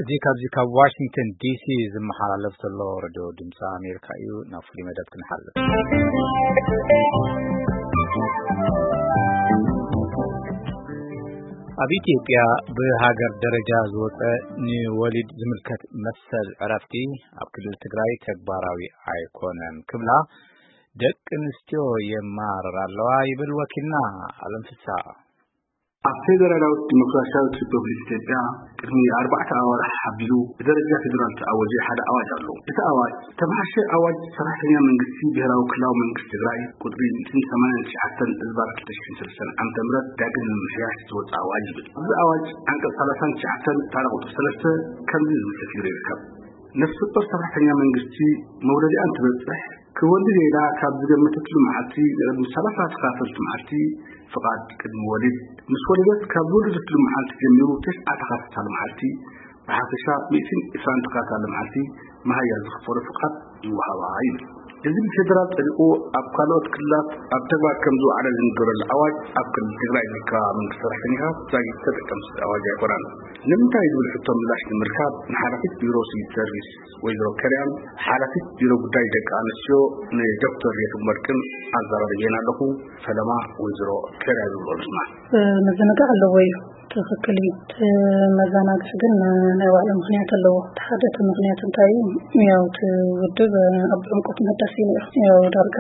እዚህ ካብ ዋሽንግተን ዲሲ ዝመሓላለፍ ዘሎ ሬድዮ ድምፂ ኣሜሪካ እዩ ናብ ፍሉይ መደብ ክንሓልፍ ኣብ ኢትዮጵያ ብሃገር ደረጃ ዝወፀ ንወሊድ ዝምልከት መሰል ዕረፍቲ ኣብ ክልል ትግራይ ተግባራዊ ኣይኮነን ክብላ ደቂ ኣንስትዮ የማርራ ኣለዋ ይብል ወኪልና ኣለም ፍስሓ ፌደራላዊት ዲሞክራሲያዊት ሪፐብሊክ ኢትዮጵያ ቅድሚ 4 ኣዋርሕ ሓቢሉ ብደረጃ ፌደራል ተኣወጀ ሓደ ኣዋጅ ኣሎ። እቲ ኣዋጅ ተባሓሸ ኣዋጅ ሰራሕተኛ መንግስቲ ብሄራዊ ክልላዊ መንግስቲ ትግራይ ቁጥሪ 89/2003 ዓመተ ምህረት ዳግም ንምሕያሽ ዝወፀ ኣዋጅ ይብል። እዚ ኣዋጅ አንቀጽ 39 ታሪኽ ቁጥር 3 ከምዚ ዝብል ሰፊሩ ይርከብ። ነፍሲ ወከፍ ሰራሕተኛ መንግስቲ መውለዲኣን ትበፅሕ ክወልድ ሌላ ካብ ዝገመተትሉ መዓልቲ ንቅድሚ 30 ተኻፈልቲ መዓልቲ ፍቃድ ቅድሚ ወሊድ ምስ ወለደት ካብ ወለደትሉ መዓልቲ ጀሚሩ 9 ተኻፈልቲ መዓልቲ ብሓፈሻ 120 ተኻፈልቲ መዓልቲ መሃያ ዝኽፈሉ ፍቃድ ይወሃባ ይብል። እዚ ፌደራል ጠሪቁ ኣብ ካልኦት ክልላት ኣብ ተግባር ከም ዝውዕለ ዝንገረሉ ኣዋጅ ኣብ ክልል ትግራይ ዝርከብ መንግስቲ ሰራሕተኛታት ዛጊ ተጠቀም ኣዋጅ ኣይኮነን። ንምንታይ ዝብል ሕቶ ምላሽ ንምርካብ ንሓላፊት ቢሮ ሲቪል ሰርቪስ ወይዘሮ ከርያን ሓላፊት ቢሮ ጉዳይ ደቂ ኣንስትዮ ንዶክተር የትመርቅን ኣዘራርየና ኣለኹ። ሰላማ ወይዘሮ ከርያ ዝብሎ ንስማ መዘናጋዕ ኣለዎ እዩ ትክክል እዩ። መዘናጋዕ ግን ናይ ባዕሉ ምክንያት ኣለዎ። ሓደ ምክንያት እንታይ ያው ትውድብ ኣብ ዕንቆት መዳሲ ነይሩ። ያው ዳርጋ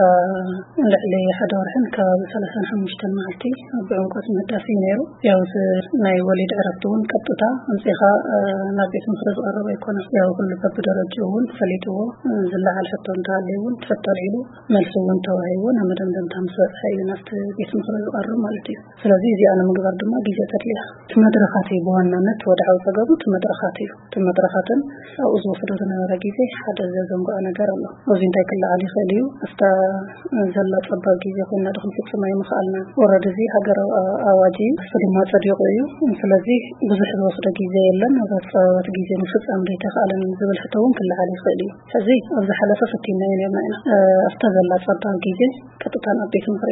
ልዕሊ ሓደ ወርሕን ካብ 35 መዓልቲ ኣብ ዕንቆት መዳሲ ነይሩ። ያው ናይ ወሊድ ዕረፍቲ እውን ቀጥታ እንጽኻ ናብ ቤት ምክሪ ዝቀረበ ኣይኮነን። ያው ኩሉ በብደረጃው እውን ፈሊጥዎ ዝለዓል ሕቶ እንተሃልዩ እውን ተፈተር ኢሉ መልስ እውን ተዋሂቡ ናብ መደምደምታ ምስበፅሐ እዩ ናብቲ ቤት ምክሪ ዝቀርብ ማለት እዩ። ስለዚህ እዚ ኣነ ምግባር ድማ ግዜ ተድልያ መድረኻት በዋናነት ወድዓው ፀገቡ መድረኻት እዩ። መድረኻትን ኣብ ዝወስዶ ዝነበረ ግዜ ሓደ ዘዘንጓ ነገር ኣሎ። እዚ እንታይ ክላዓል ይኽእል እዩ እስታ ዘላ ፀባብ ግዜ ኮይና ድኹም ፍጹም ኣይምኽኣልና ወረድ እዚ ሃገር ኣዋጅ ድማ ፀዲቁ እዩ። ስለዚህ ብዙሕ ዝወስዶ ግዜ የለን ኣብ ፀባባት ግዜ ንፍጻም ዘይተኻለን ዝብል ሕቶውን ክላዓል ይኽእል እዩ። ሕዚ ኣብ ዝሓለፈ ፈቲና ነርና ኢና እስታ ዘላ ፀባብ ግዜ ቀጥታ ናብ ቤት ምክሪ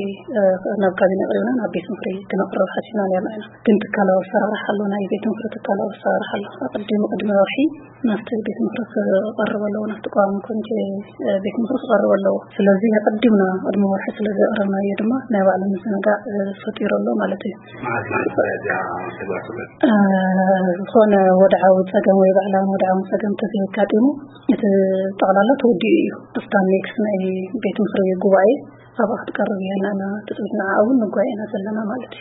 ናብ ካቢነ ቀሪብና ናብ ቤት ምክሪ ክነቅርብ ሓሲና ነርና ኢና ግን ትካላዊ صراحة الله ناي بيت مخرج تكالو صراحة الله قدم وحي نفط بيت مخرج قرب الله نفط قام كنت بيت مخرج قرب الله سلازي قدمنا قدم وحي سلازي قربنا يدما ناي بعلم السنقاء فطير الله مالتي خون ودعا وتساقم ويبعلان ودعا وتساقم تزيد كاتمو تغلالة تودي تستانيكس ناي بيت مخرج قوائي أبغى أتقرب يعني أنا تسوينا أول نقول أنا سلنا مالتي.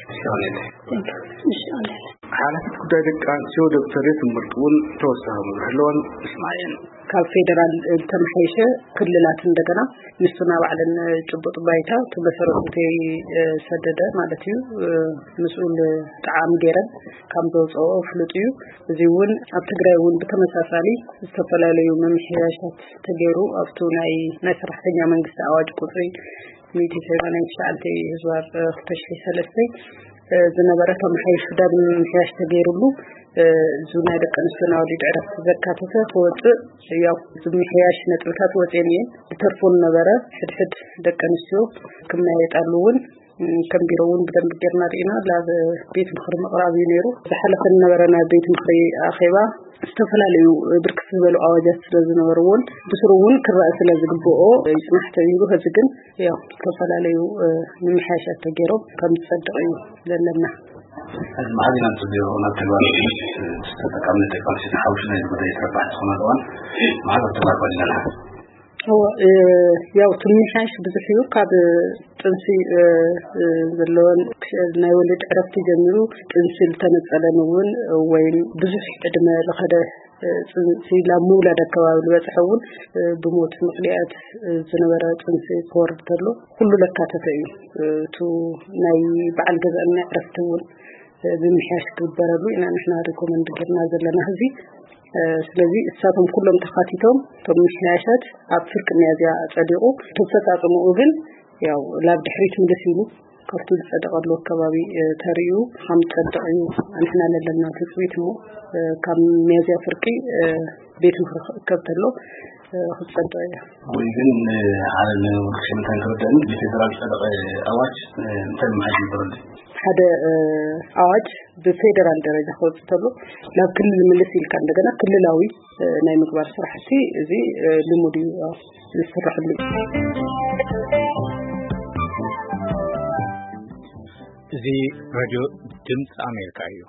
إن شاء الله. حالة كده كان شو دكتور يتمرطون توسعهم هلون إسماعيل. كفيدرال تمحيشة كل لا تندقنا نسنا بعد الجبط بيتا تبصروا في سددة مالتيو مسؤول تعام جيران كم دوس أو فلتيو زيون أبتقرأون بتمسافالي استفلا يوم محياشات تجرو أفتوناي نسرح تجمع من قصة أواج قطري ميتي سيران إن شاء الله يزوار اختشي سلسي زنبرة محيش داب محياش تجربو زونا دك نسنا وليد عرف زكاتة توت ياو زمحياش نتركات وتانيين ترفون نبرة حد دك نسيو كنا يتعلون كم بيرون بدن بدرنا رينا لا بيت مخر مقرابي نيرو بحلف النبرنا بيت مخري أخيبا استفلاليو بركس بلو أواجات لزنورون بسرون كرأس لزقبوه يسمح تبيبو هزقن يا استفلاليو نمحاشات تجيرو كم تصدقين للنا المعادلة تديروا نبتلوان استفكامنا تقال سنحاوشنا يبدأ يتربع تخمدوان معادلة تبقى لنا لها هو ياو تمحاش بزحيو قاد تنسي زلون ناولد عرفت جميلو تنسي لتنسألنون وين بزح عدما لخده سيلا مولا دكوا الواتحون بموت مقليات زنورة تنسي كورتلو كله لكاتتين تو ناي بعد جزءنا عرفتون بمحاش كبرلو إن نحن ريكومند جرنا زلنا هذي ስለዚህ እሳቱም ሁሉም ተካቲቶም ተምሽናሻት አፍርቅ የሚያዚያ ጸዲቁ ተሰጣጥሙ ግን ያው ላብድሕሪት እንደሲሉ ከፍቱ ጸደቀሉ አካባቢ ተሪዩ ሐምጸደዩ አንተና ለለና ተጽዊትሙ ከሚያዚያ ፍርቂ ቤት ከብተሎ خصوصا ويجن على الخدمة الجديدة بفدرال صدق أواج تم هذه البلد هذا أواج بفيدرال درجة خوصتلو لا كل الملس اللي كان دغنا كللاوي ناي مقبار صراحتي زي لمودي يسرح لي زي راديو دمس أمريكا